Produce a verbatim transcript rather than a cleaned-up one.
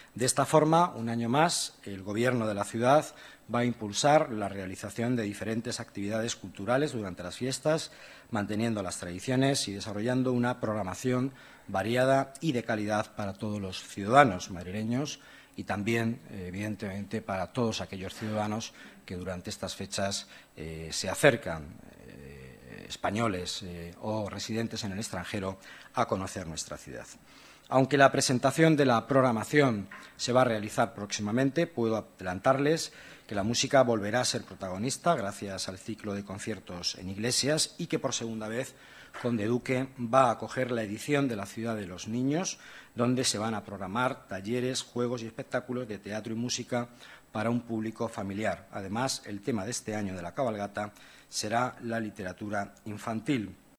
De esta forma, un año más, el Gobierno de la ciudad va a impulsar la realización de diferentes actividades culturales durante las fiestas, manteniendo las tradiciones y desarrollando una programación variada y de calidad para todos los ciudadanos madrileños y también, evidentemente, para todos aquellos ciudadanos que durante estas fechas eh, se acercan, eh, españoles eh, o residentes en el extranjero, a conocer nuestra ciudad. Aunque la presentación de la programación se va a realizar próximamente, puedo adelantarles que la música volverá a ser protagonista gracias al ciclo de conciertos en iglesias y que por segunda vez Conde Duque va a acoger la edición de la Ciudad de los Niños, donde se van a programar talleres, juegos y espectáculos de teatro y música para un público familiar. Además, el tema de este año de la cabalgata será la literatura infantil.